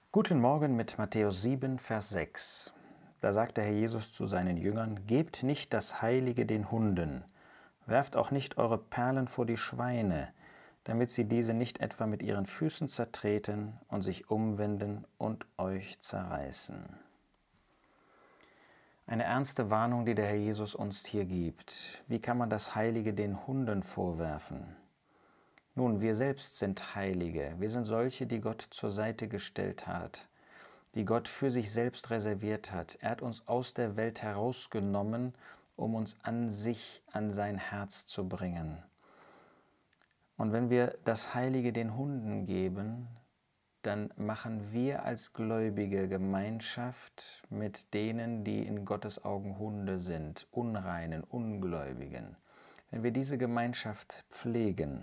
Guten Morgen mit Matthäus 7, Vers 6. Da sagt der Herr Jesus zu seinen Jüngern: Gebt nicht das Heilige den Hunden, werft auch nicht eure Perlen vor die Schweine, damit sie diese nicht etwa mit ihren Füßen zertreten und sich umwenden und euch zerreißen. Eine ernste Warnung, die der Herr Jesus uns hier gibt. Wie kann man das Heilige den Hunden vorwerfen? Nun, wir selbst sind Heilige. Wir sind solche, die Gott zur Seite gestellt hat, die Gott für sich selbst reserviert hat. Er hat uns aus der Welt herausgenommen, um uns an sich, an sein Herz zu bringen. Und wenn wir das Heilige den Hunden geben, dann machen wir als Gläubige Gemeinschaft mit denen, die in Gottes Augen Hunde sind, Unreinen, Ungläubigen. Wenn wir diese Gemeinschaft pflegen,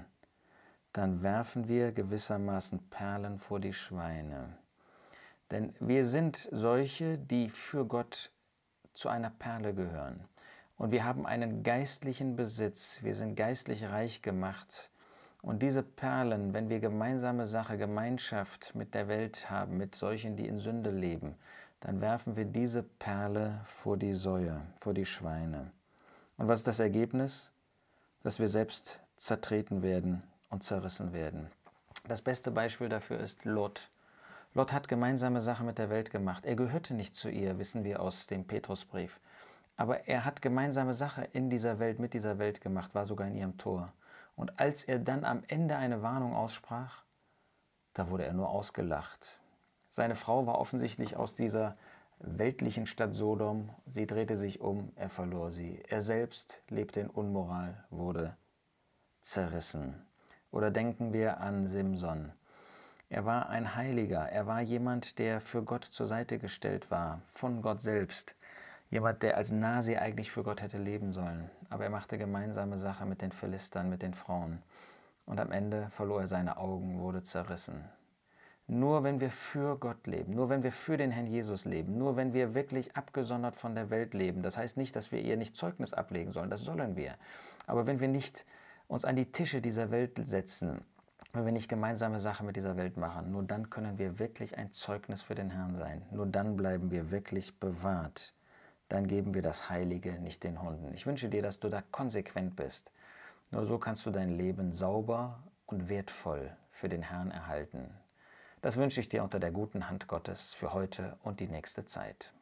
dann werfen wir gewissermaßen Perlen vor die Schweine. Denn wir sind solche, die für Gott zu einer Perle gehören. Und wir haben einen geistlichen Besitz, wir sind geistlich reich gemacht. Und diese Perlen, wenn wir gemeinsame Sache, Gemeinschaft mit der Welt haben, mit solchen, die in Sünde leben, dann werfen wir diese Perle vor die Säue, vor die Schweine. Und was ist das Ergebnis? Dass wir selbst zertreten werden und zerrissen werden. Das beste Beispiel dafür ist Lot. Lot hat gemeinsame Sache mit der Welt gemacht. Er gehörte nicht zu ihr, wissen wir aus dem Petrusbrief. Aber er hat gemeinsame Sache in dieser Welt, mit dieser Welt gemacht, war sogar in ihrem Tor. Und als er dann am Ende eine Warnung aussprach, da wurde er nur ausgelacht. Seine Frau war offensichtlich aus dieser weltlichen Stadt Sodom. Sie drehte sich um, er verlor sie. Er selbst lebte in Unmoral, wurde zerrissen. Oder denken wir an Simson. Er war ein Heiliger, er war jemand, der für Gott zur Seite gestellt war, von Gott selbst. Jemand, der als Nasi eigentlich für Gott hätte leben sollen. Aber er machte gemeinsame Sache mit den Philistern, mit den Frauen. Und am Ende verlor er seine Augen, wurde zerrissen. Nur wenn wir für Gott leben, nur wenn wir für den Herrn Jesus leben, nur wenn wir wirklich abgesondert von der Welt leben, das heißt nicht, dass wir ihr nicht Zeugnis ablegen sollen, das sollen wir. Aber wenn wir nicht uns an die Tische dieser Welt setzen, wenn wir nicht gemeinsame Sache mit dieser Welt machen, nur dann können wir wirklich ein Zeugnis für den Herrn sein. Nur dann bleiben wir wirklich bewahrt. Dann geben wir das Heilige nicht den Hunden. Ich wünsche dir, dass du da konsequent bist. Nur so kannst du dein Leben sauber und wertvoll für den Herrn erhalten. Das wünsche ich dir unter der guten Hand Gottes für heute und die nächste Zeit.